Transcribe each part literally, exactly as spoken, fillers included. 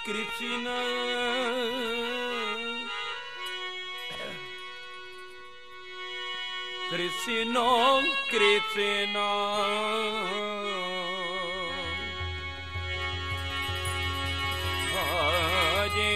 Krishna Krishna Krishna Hare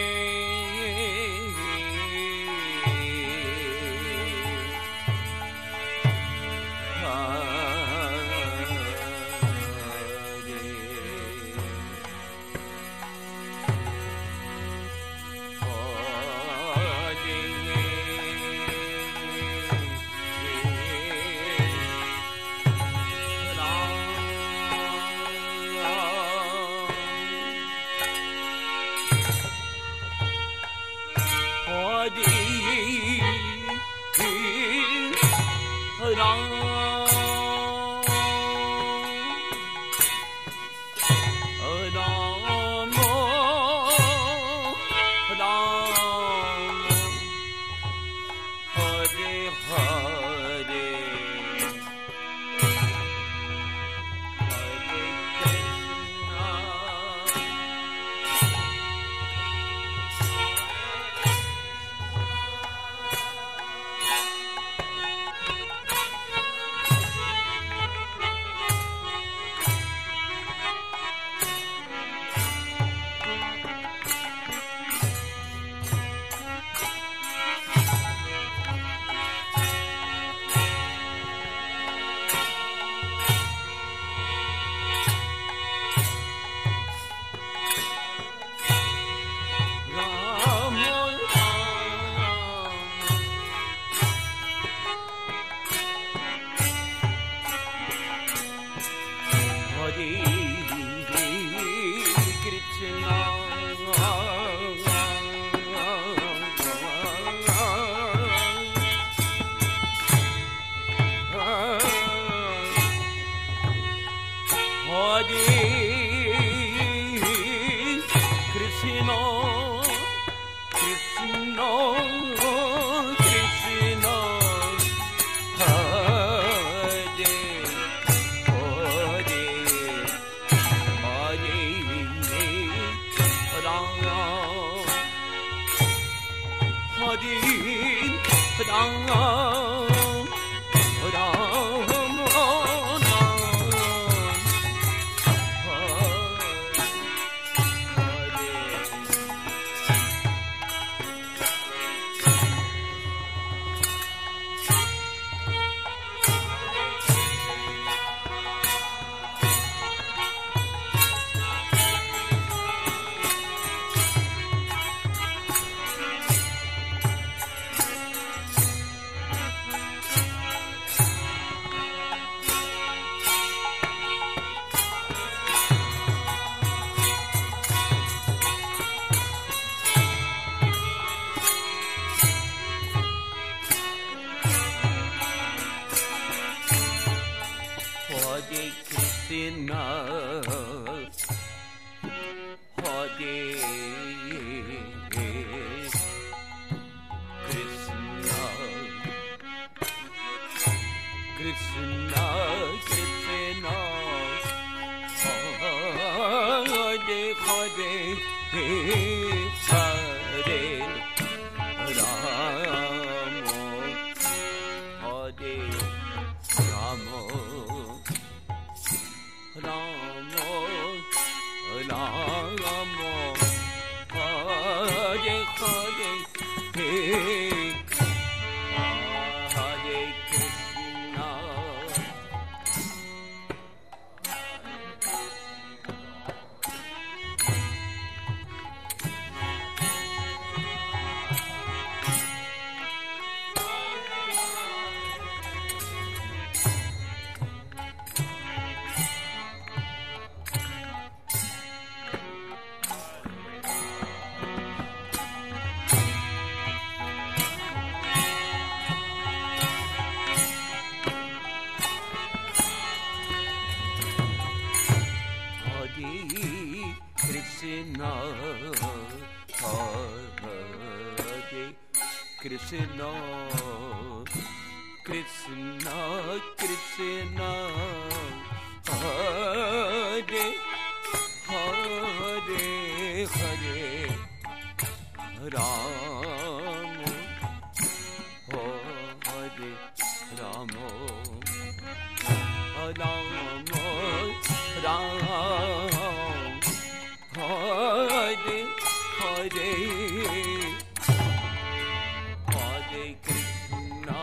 Krishna, Krishna, Krishna, Hare Hare. Hare Rama Hare Rama Rama Rama Hare Hare Hare Krishna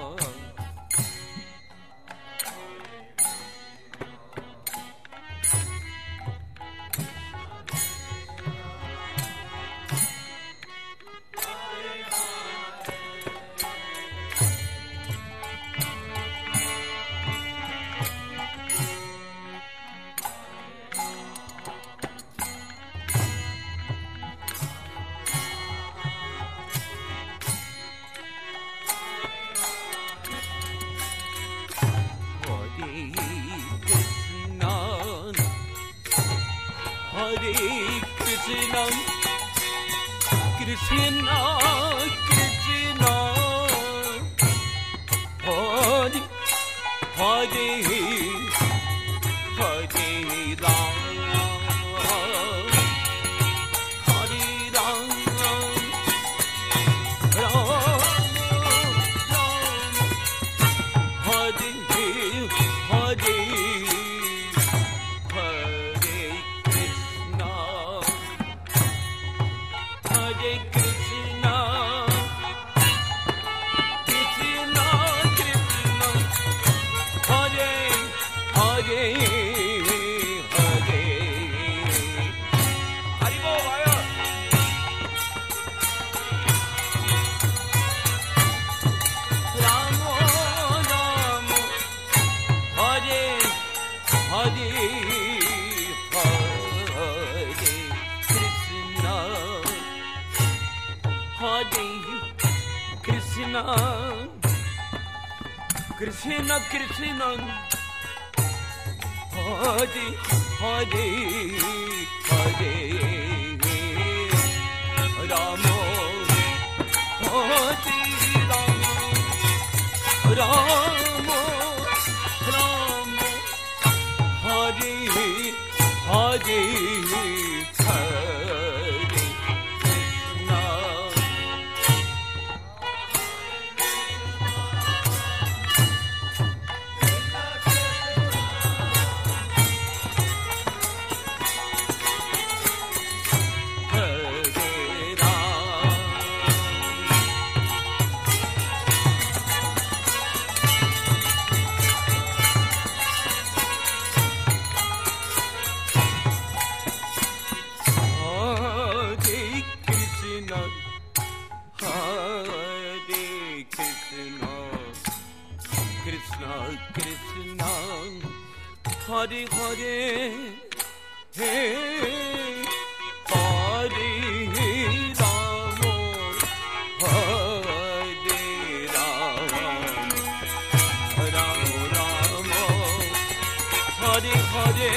Hare Krishna, Krishna Krishna, Hare Hare, Hare Rama, Hare Rama, Rama Rama, Hare Hare. Krishna, Krishna, Krishna, Hare, Hare, Hare, Rama, Hare, Rama, Rama, Rama, Hare, Hare, Krishna, Krishna, Hare Hare, Hey, Hare Rama, Hare Rama, Rama Rama, Hare Hare.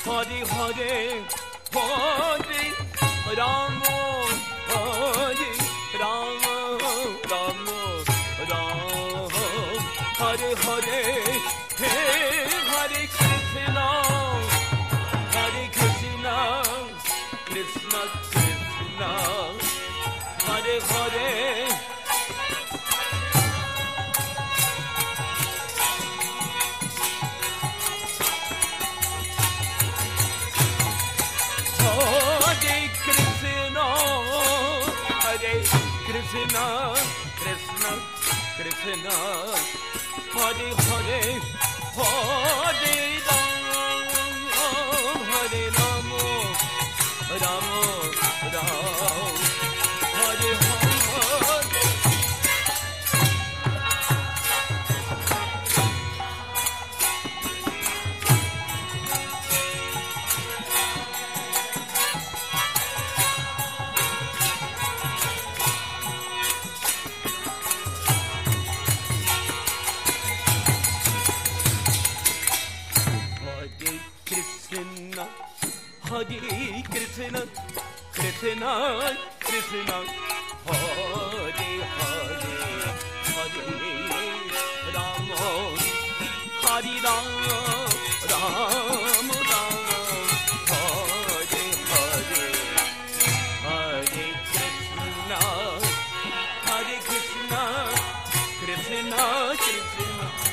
Hare Hare, Hare Rama, Hare Rama, Rama Rama, Hare Hare, Hare Krishna, Hare Krishna, Krishna Krishna, Hare Hare. Krishna, Krishna, Krishna, Hare Hare, Hare Rama, Hare Rama, Rama Rama, Hare Hare. Hare Krishna, Krishna, Krishna, Hare Hare, Hare Rama, Hare Rama, Rama Rama, Hare Hare, Hare Krishna, Hare Krishna, Krishna Krishna.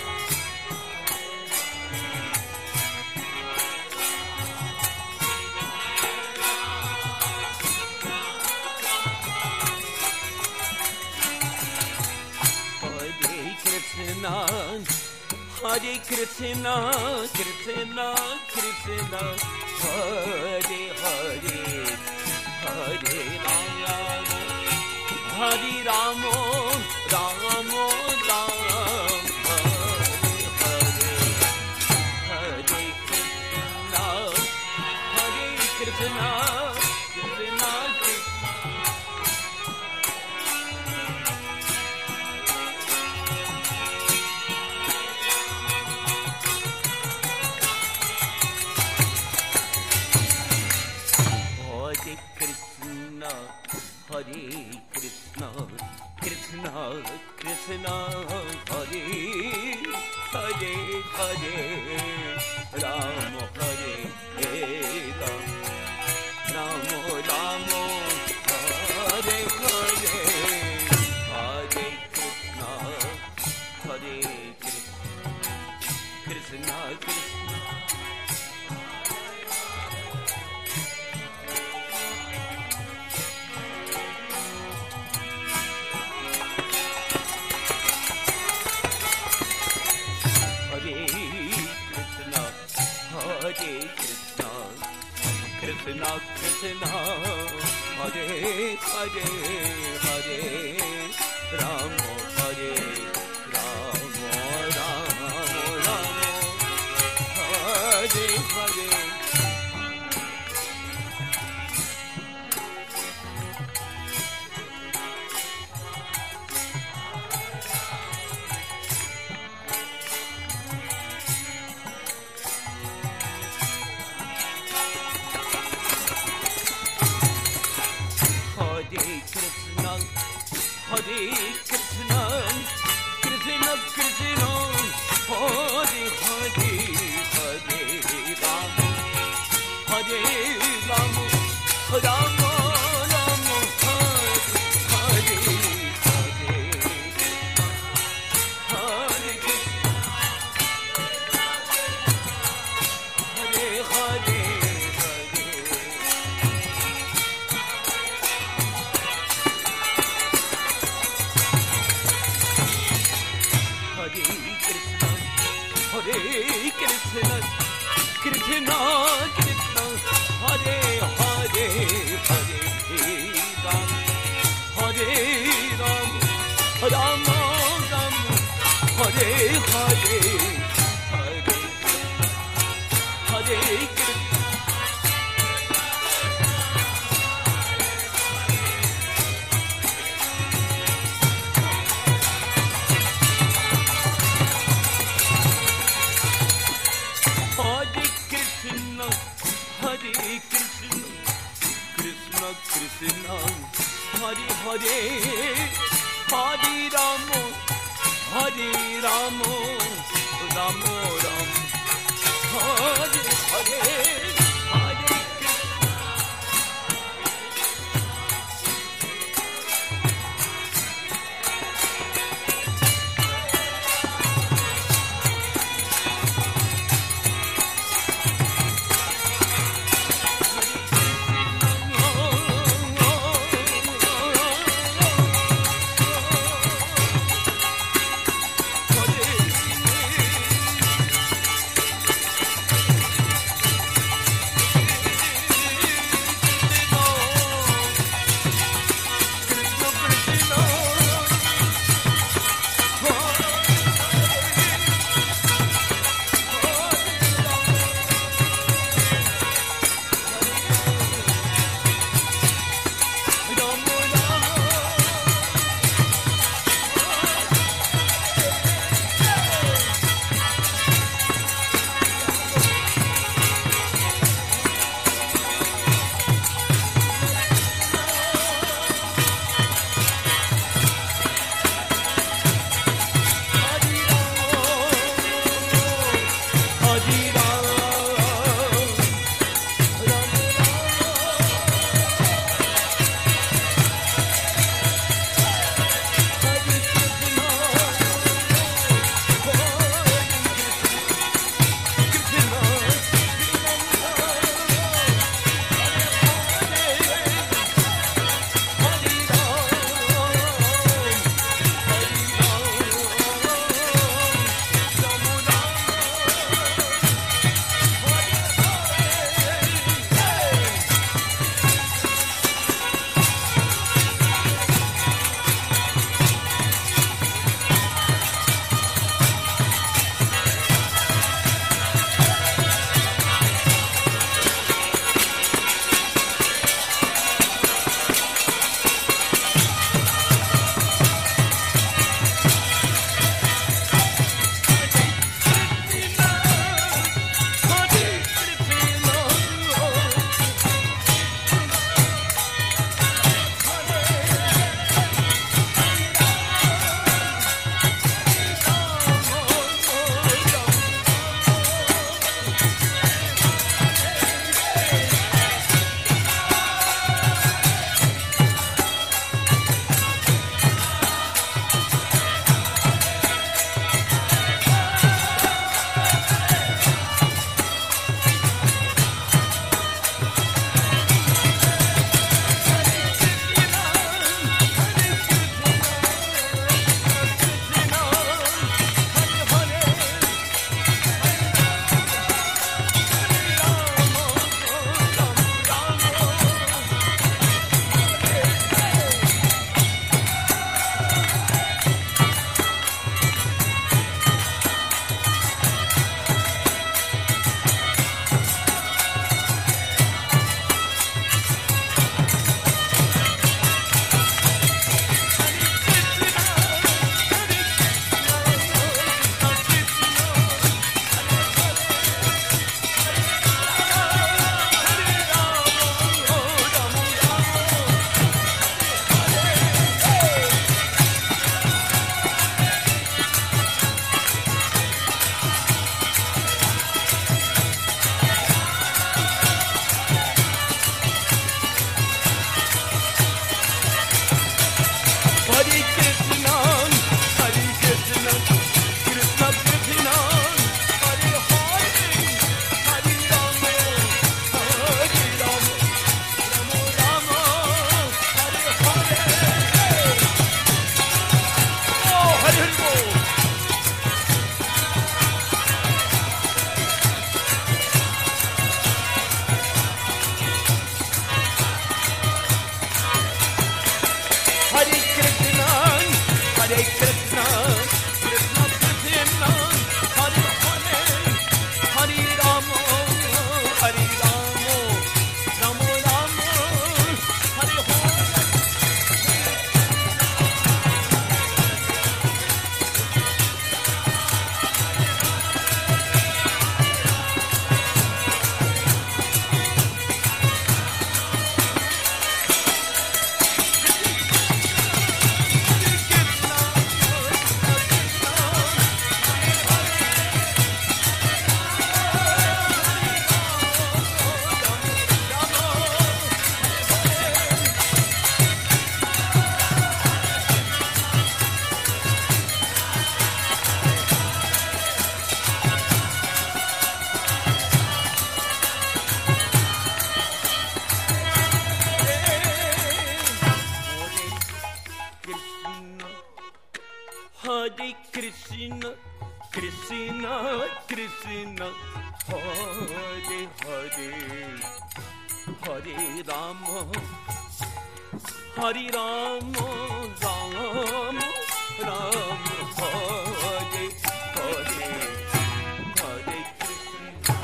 Hare Krishna, Krishna, Krishna, Hare Hare, Hare Rama, Hare Rama, Rama Rama, Hare Hare, Hare Krishna, Hare Krishna, Krishna Krishna. Hare Krishna, Krishna Krishna, Hare Hare, Hare Rama, Hare Rama, Rama Rama, Hare Hare, Hare Krishna, Hare Krishna, Krishna Krishna. Krishna, Krishna, Hare Hare, Hare Rama, Hare Rama, Rama Rama, Hare Hare. Hare Krishna, Krishna Krishna, Hare Hare, Hare Rama, Hare Rama, Rama Rama, Hare Hare, Hare Krishna, Hare Hare. Hare Krishna, Krishna Krishna, Hare Hare, Hare Rama, Hare Rama, Rama Rama, Hare Hare, Hare Hare Krishna. Hare Krishna, Hare Hare Ramo Hare Ramo Ramo Ram Hare Hare Hare Hare Krishna Krishna Krishna Hare Hare Hare Rama Hare Rama Rama Rama Hare Hare Hare Krishna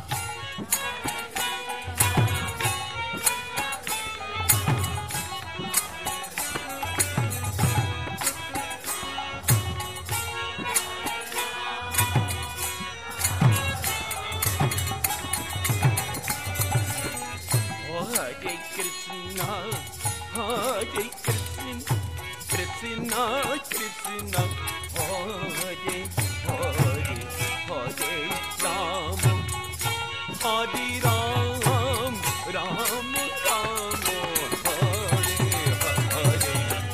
Hare Krishna, Hare Krishna, Krishna Krishna, Hare Hare, Hare Rama, Hare Rama, Rama Rama, Hare Hare.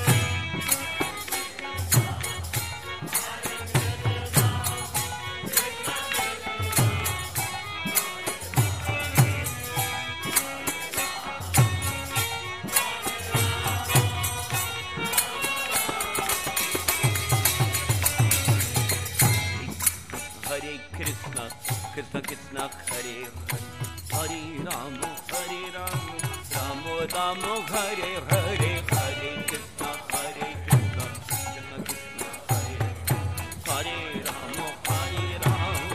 Hare Krishna, Krishna Krishna, Hare Hare, Hare Rama, Hare Rama, Rama Rama, Hare Hare, Hare Krishna, Hare Krishna, Krishna Krishna, Hare Hare Rama, Hare Rama,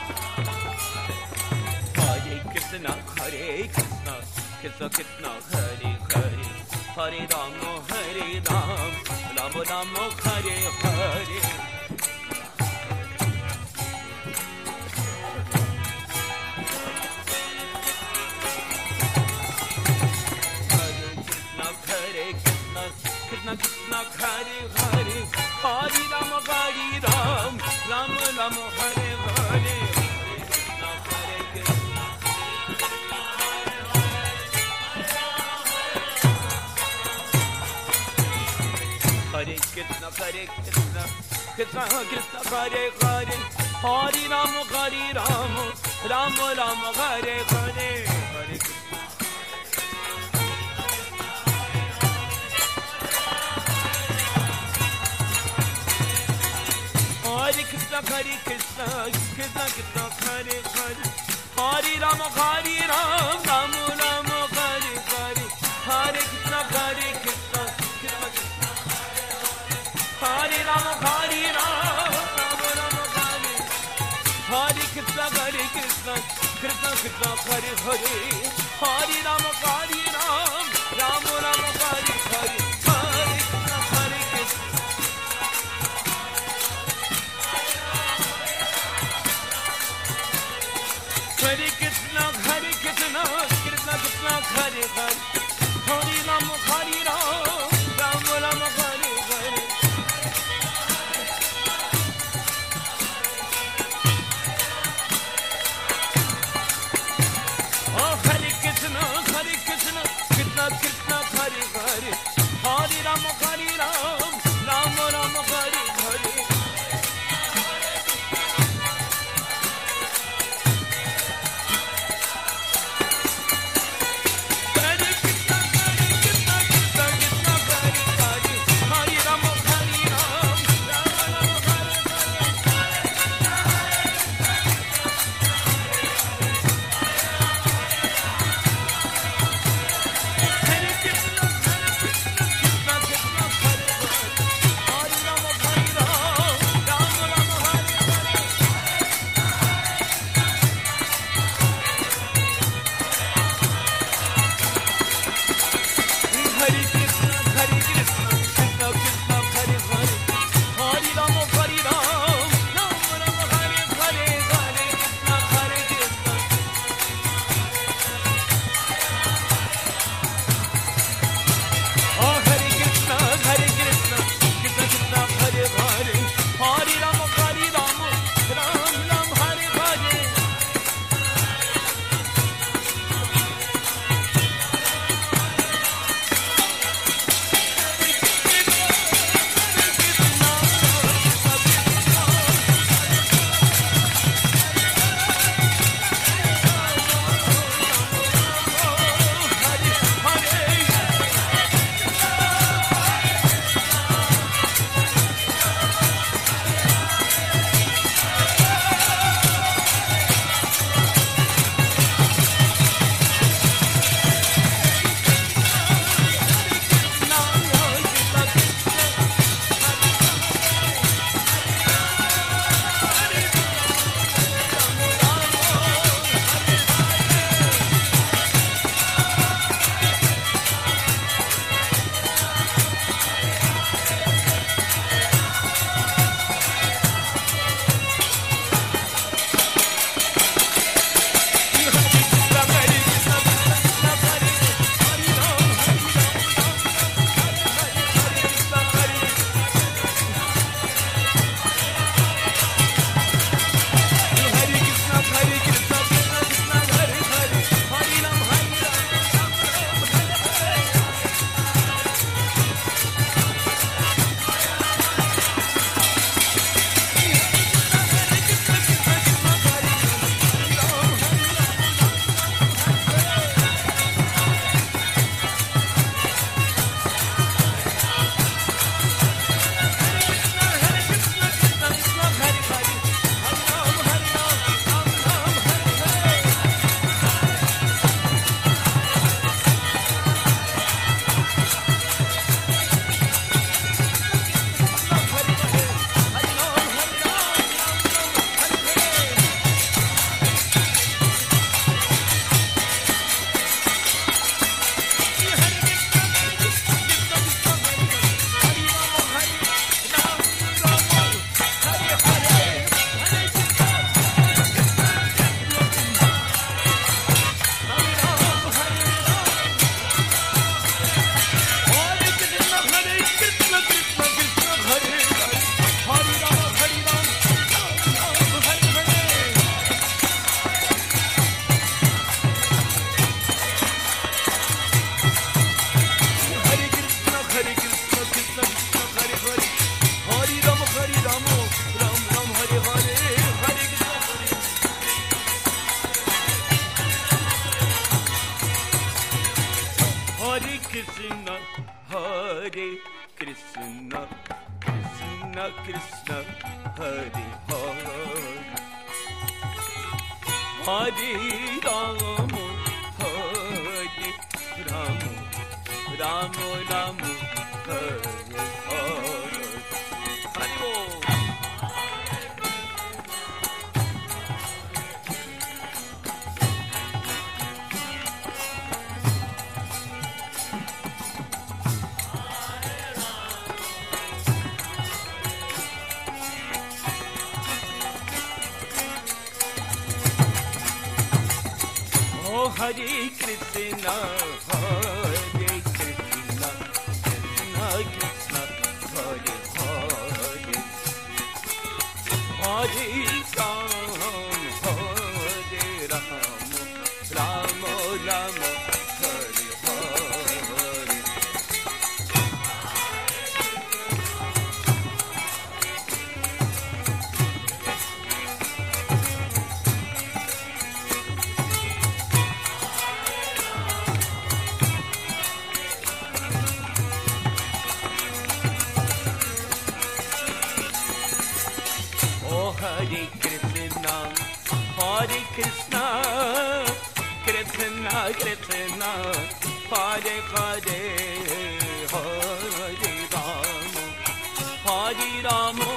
Hare Krishna, Hare Krishna, Krishna Krishna, Hare Hare, Hare Rama, Hare Rama, Rama Rama, Hare Hare. Krishna Krishna Hare Hare, Hare Rama Hare Ram, Rama Rama Hare Hare, Hare Krishna Hare Krishna, Krishna Krishna Hare Hare, Hare Rama Hare Rama, Rama Rama Hare Hare, Hare Krishna. Hare Krishna, Hare Krishna, Krishna Krishna, Hare Hare, Hare Rama, Hare Ram, Rama Rama, Hare Hare, Hare Krishna, Hare Krishna, Krishna Krishna, Hare Rama, Hare Ram, Rama Rama, Hare Hare Krishna, Hare Krishna, Krishna Krishna, Hare Hare, Hare Rama, Hare Ram, Rama Rama, Hare Hare, Hare Krishna, Hare Krishna. Hare Krishna, Hare Krishna, Krishna Krishna, Hare Hare, Hare Rama, Hare Rama, Rama Rama, Hare Hare. Oh, Hare Krishna, Hare Krishna, Krishna Krishna, Hare Hare, Hare Rama, Hare Rama, Rama Rama, Hare Hare. Krishna, Hare Krishna, Krishna Krishna, Hare Hare, Hare Rama, Hare Rama, Rama Rama, Hare Hare. Hare Bol. Hare Krishna, Hare Krishna, Krishna Krishna, Hare Hare, Hare Rama, Hare Rama, Rama Rama, Hare Hare. Hare Krishna, Hare Krishna, Krishna Krishna, Hare Hare, Hare Rama, Hare Rama,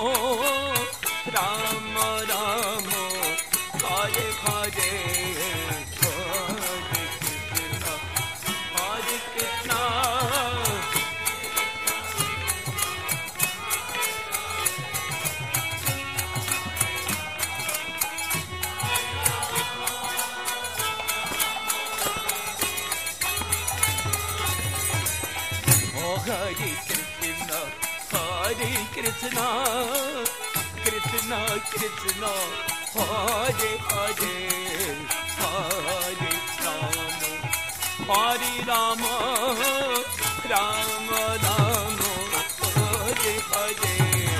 Rama Rama, Hare Hare, Hare Krishna, Hare Krishna. Hare Krishna, Hare Krishna, Krishna Krishna, Hare Hare, Hare Rama, Hare Rama, Rama Rama, Hare Hare.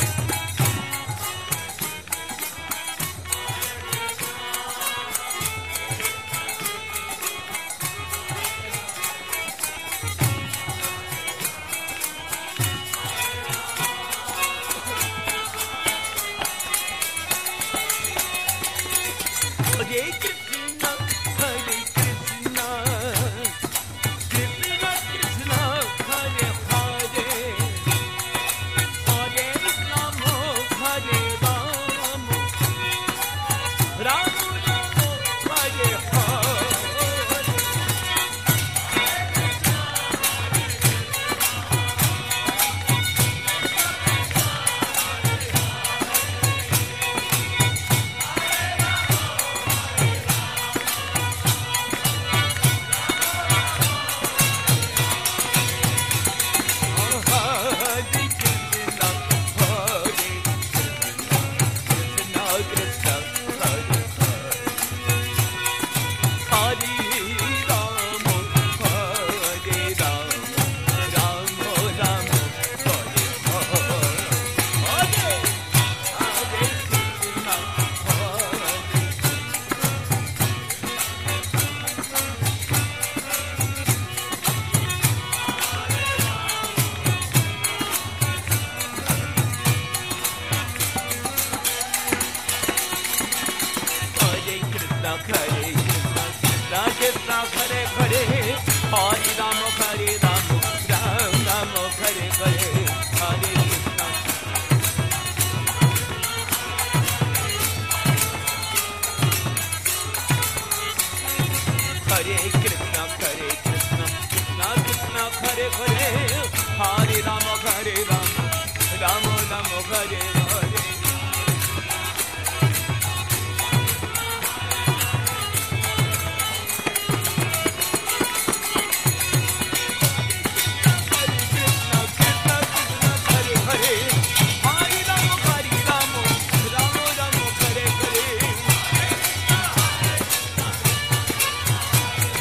Hare Krishna, Hare Krishna, Krishna Krishna, Hare Hare, Hare Rama, Hare Rama, Rama Rama, Hare Hare. Hare Krishna, Hare Krishna, Krishna Krishna, Hare Hare, Hare Rama, Hare Rama, Rama Rama, Hare Hare.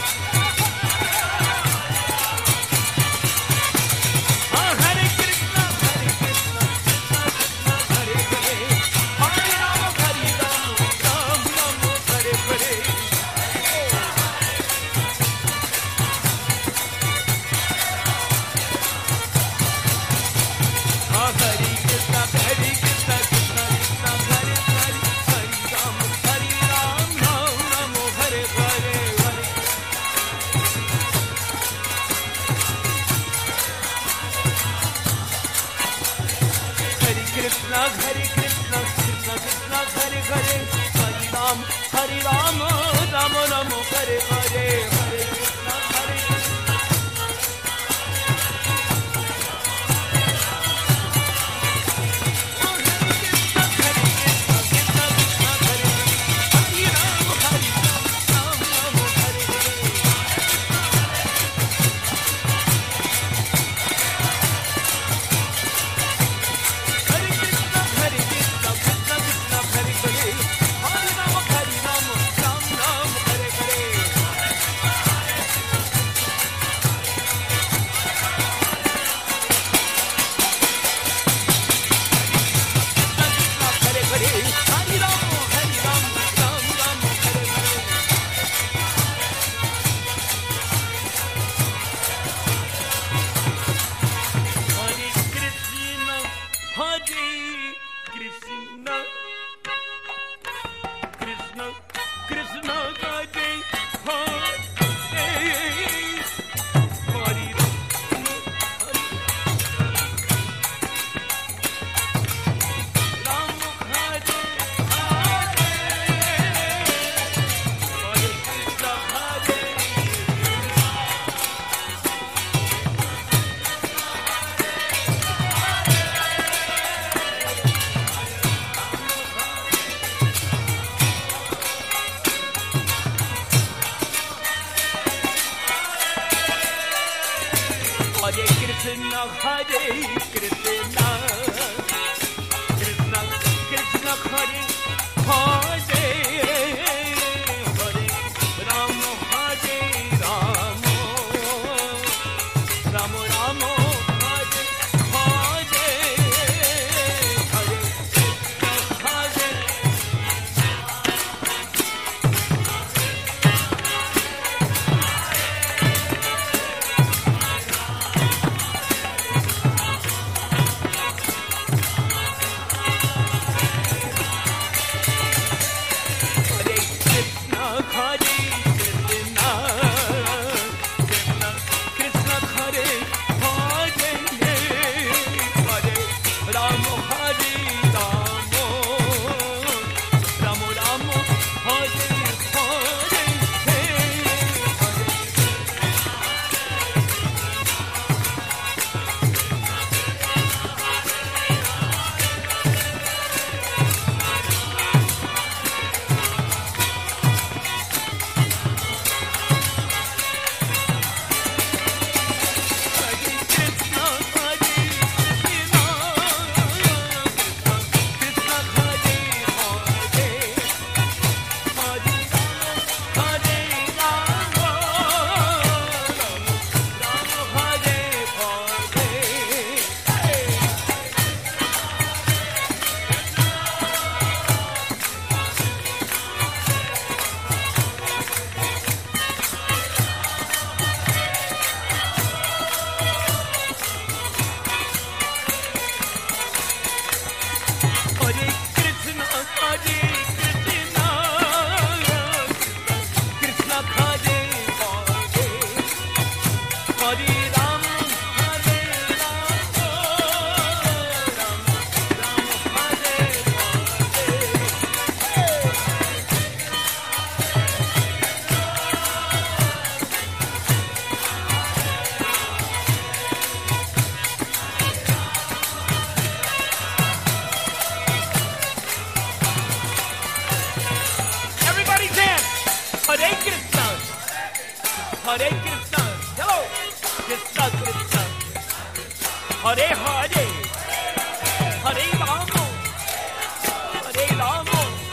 Hare Krishna, Hare Krishna, Krishna Krishna, Hare Hare, Hare Ram, Hare Ram, Ram Ram, Hare Hare, Hare Krishna, Hare Krishna.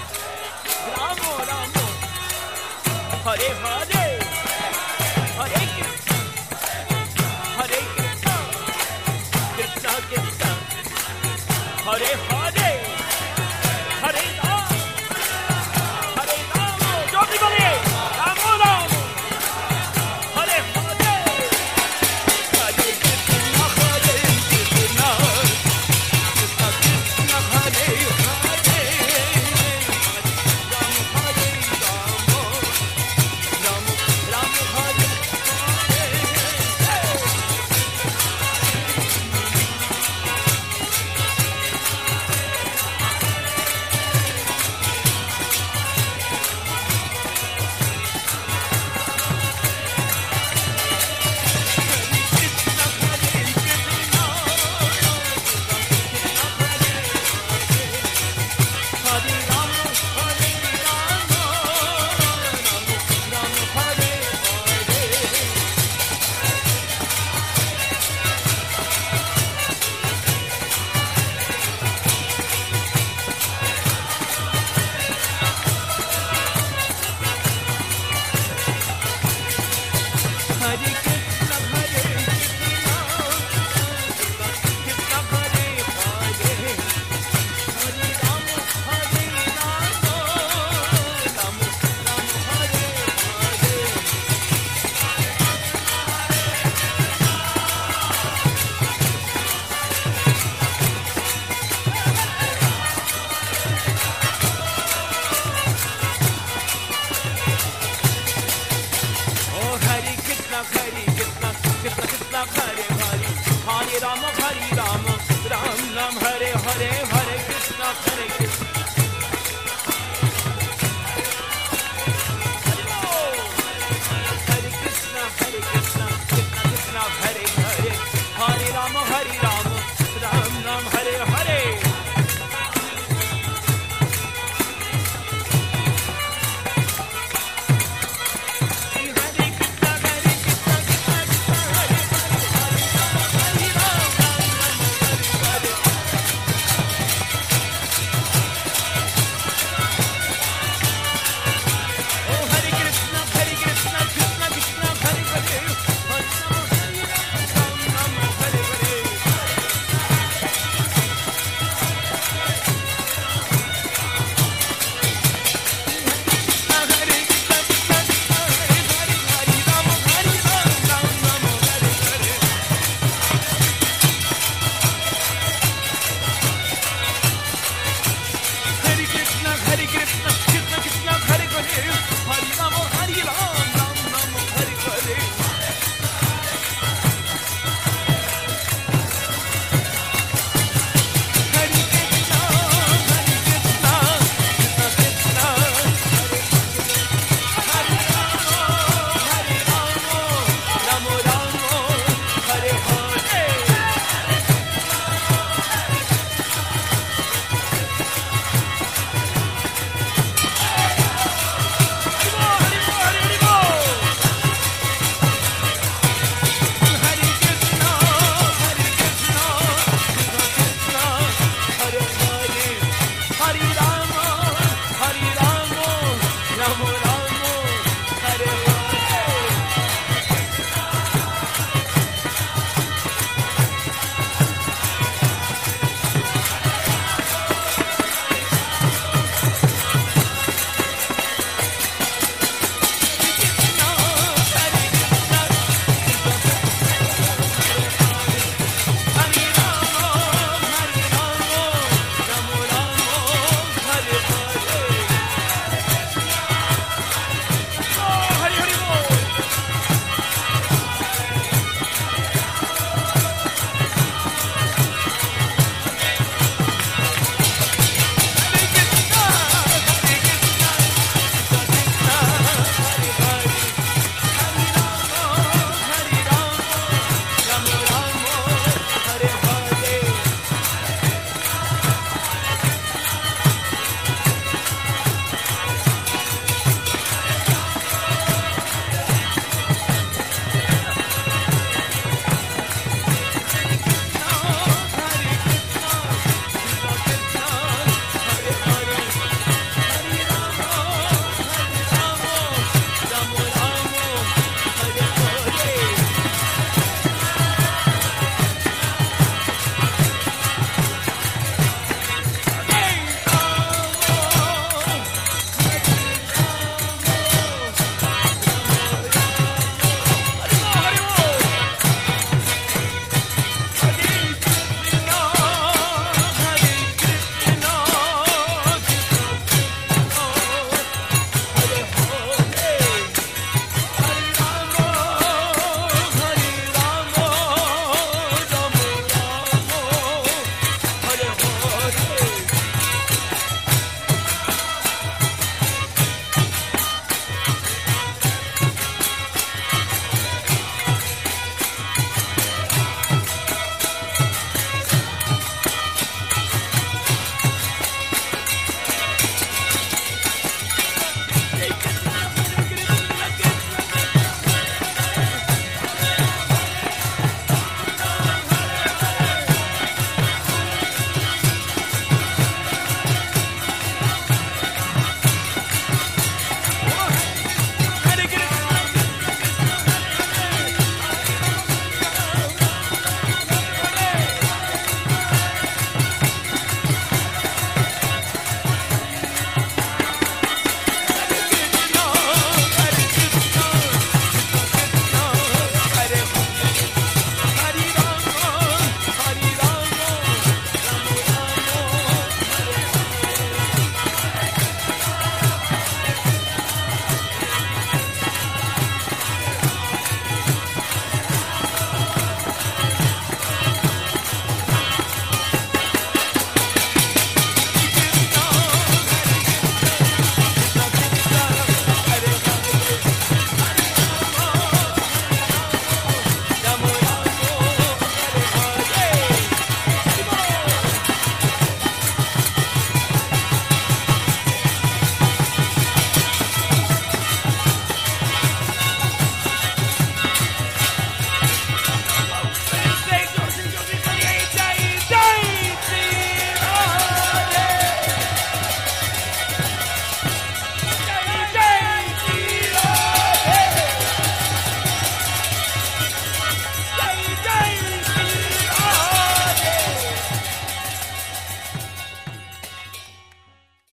Hare Hare, Hare